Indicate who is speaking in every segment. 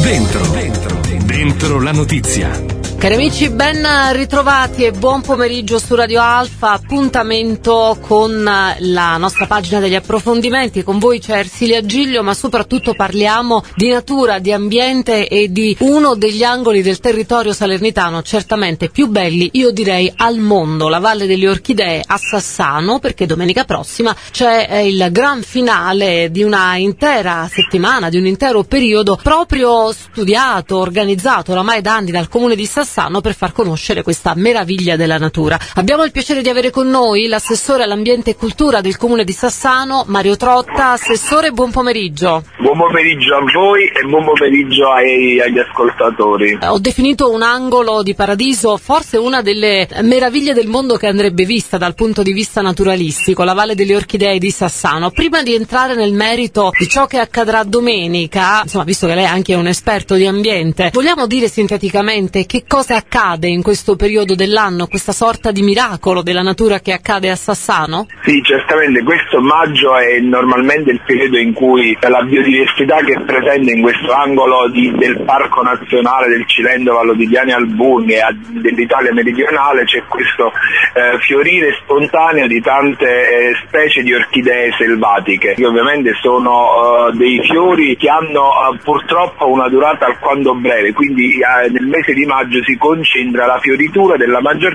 Speaker 1: Dentro la notizia.
Speaker 2: Cari amici, ben ritrovati e buon pomeriggio su Radio Alfa. Appuntamento con la nostra pagina degli approfondimenti. Con voi c'è Ersilia Giglio, ma soprattutto parliamo di natura, di ambiente e di uno degli angoli del territorio salernitano certamente più belli, io direi, al mondo, la Valle delle Orchidee a Sassano, perché domenica prossima c'è il gran finale di una intera settimana, di un intero periodo proprio studiato, organizzato oramai da anni dal comune di Sassano per far conoscere questa meraviglia della natura. Abbiamo il piacere di avere con noi l'assessore all'ambiente e cultura del comune di Sassano, Mario Trotta. Assessore, buon pomeriggio.
Speaker 3: Buon pomeriggio a voi e buon pomeriggio agli ascoltatori.
Speaker 2: Ho definito un angolo di paradiso, forse una delle meraviglie del mondo che andrebbe vista dal punto di vista naturalistico, la Valle delle Orchidee di Sassano. Prima di entrare nel merito di ciò che accadrà domenica, insomma, visto che lei è anche un esperto di ambiente, vogliamo dire sinteticamente che cosa accade in questo periodo dell'anno, questa sorta di miracolo della natura che accade a Sassano?
Speaker 3: Sì, certamente questo maggio è normalmente il periodo in cui la biodiversità che è presente in questo angolo del Parco Nazionale del Cilento, Vallodigliani Alburni e dell'Italia meridionale, c'è questo fiorire spontaneo di tante specie di orchidee selvatiche, che ovviamente sono dei fiori che hanno purtroppo una durata alquanto breve, quindi nel mese di maggio si concentra la fioritura della maggior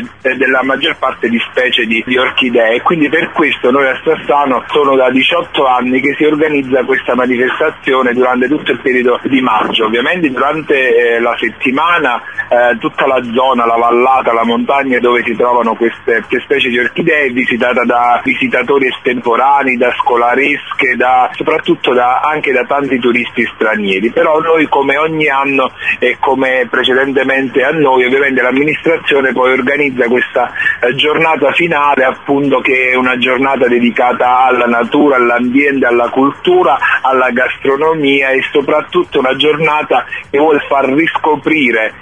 Speaker 3: parte di specie di orchidee, e quindi per questo noi a Sassano sono da 18 anni che si organizza questa manifestazione durante tutto il periodo di maggio. Ovviamente durante la settimana tutta la zona, la vallata, la montagna dove si trovano queste specie di orchidee è visitata da visitatori estemporanei, da scolaresche, soprattutto anche da tanti turisti stranieri. Però noi, come ogni anno e come precedentemente a noi, ovviamente l'amministrazione poi organizza questa giornata finale, appunto, che è una giornata dedicata alla natura, all'ambiente, alla cultura, alla gastronomia, e soprattutto una giornata che vuole far riscoprire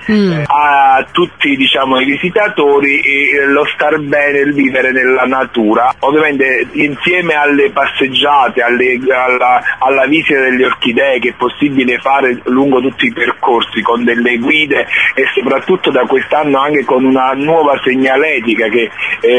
Speaker 3: a tutti, i visitatori lo star bene, il vivere nella natura. Ovviamente insieme alle passeggiate, alla visita delle orchidee che è possibile fare lungo tutti i percorsi con delle guide, e soprattutto da quest'anno anche con una nuova segnaletica che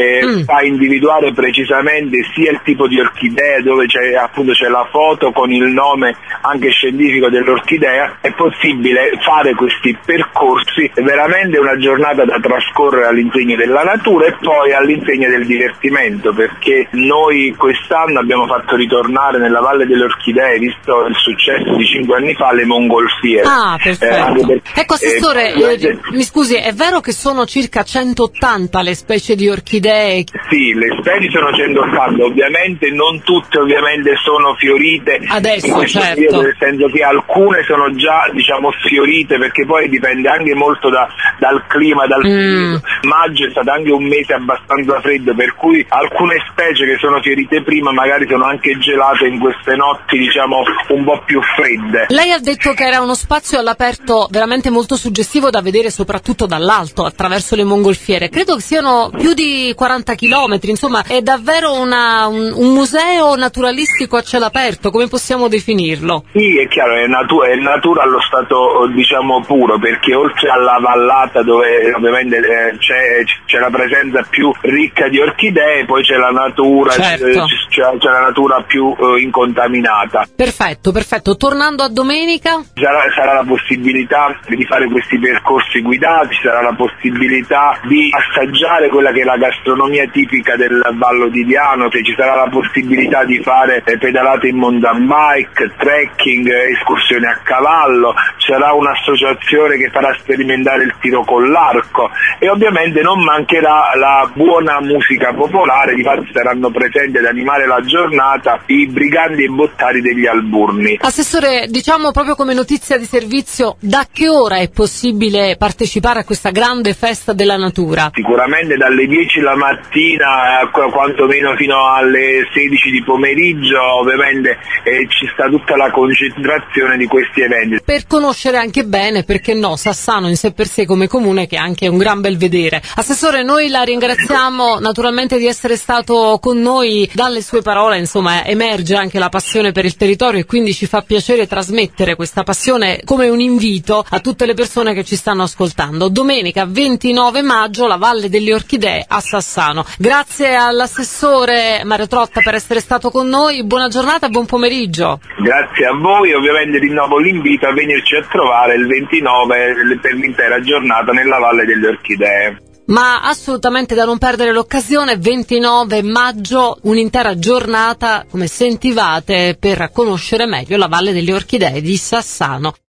Speaker 3: fa individuare precisamente sia il tipo di orchidea, dove c'è la foto con il nome anche scientifico dell'orchidea. È possibile fare questi percorsi, è veramente una giornata da trascorrere all'insegna della natura e poi all'insegna del divertimento, perché noi quest'anno abbiamo fatto ritornare nella Valle delle Orchidee, visto il successo di 5 anni fa, le mongolfiere.
Speaker 2: Ah, perfetto. Ecco, assessore, mi scusi, è vero che sono circa 180 le specie di orchidee?
Speaker 3: Sì, le specie sono 180, ovviamente non tutte sono fiorite
Speaker 2: adesso, certo.
Speaker 3: Periodo, nel senso che alcune sono già fiorite, perché poi dipende anche molto dal clima, dal periodo. Maggio è stato anche un mese abbastanza freddo, per cui alcune specie che sono fiorite prima magari sono anche gelate in queste notti un po' più fredde.
Speaker 2: Lei ha detto che era uno spazio all'aperto veramente molto suggestivo da vedere soprattutto dall'alto, attraverso le mongolfiere. Credo che siano più di 40 chilometri, insomma è davvero un museo naturalistico a cielo aperto, come possiamo definirlo?
Speaker 3: Sì, è chiaro, è natura allo stato puro, perché oltre alla vallata dove ovviamente c'è la presenza più ricca di orchidee, poi c'è la natura,
Speaker 2: certo.
Speaker 3: c'è la natura più incontaminata.
Speaker 2: Perfetto. Tornando a domenica?
Speaker 3: Sarà la possibilità di fare questi percorsi guidati, ci sarà la possibilità di assaggiare quella che è la gastronomia tipica del Vallodigliano, ci sarà la possibilità di fare pedalate in mountain bike, trekking, escursioni a cavallo, ci sarà un'associazione che farà sperimentare il tiro con l'arco, e ovviamente non mancherà la buona musica popolare. Difatti saranno presenti ad animare la giornata i briganti e bottari degli Alburni.
Speaker 2: Assessore, diciamo proprio come notizia di servizio, da che ora è possibile anche partecipare a questa grande festa della natura?
Speaker 3: Sicuramente dalle 10 la mattina, quantomeno fino alle 16 di pomeriggio, ovviamente ci sta tutta la concentrazione di questi eventi.
Speaker 2: Per conoscere anche bene, perché no, Sassano in sé per sé come comune, che è anche un gran belvedere. Assessore, noi la ringraziamo naturalmente di essere stato con noi. Dalle sue parole, insomma, emerge anche la passione per il territorio e quindi ci fa piacere trasmettere questa passione come un invito a tutte le persone che ci stanno ascoltando. Domenica 29 maggio, la Valle delle Orchidee a Sassano. Grazie all'assessore Mario Trotta per essere stato con noi, buona giornata e buon pomeriggio.
Speaker 3: Grazie a voi, ovviamente rinnovo l'invito a venirci a trovare il 29 per l'intera giornata nella Valle delle Orchidee.
Speaker 2: Ma assolutamente da non perdere l'occasione, 29 maggio, un'intera giornata come sentivate per conoscere meglio la Valle delle Orchidee di Sassano.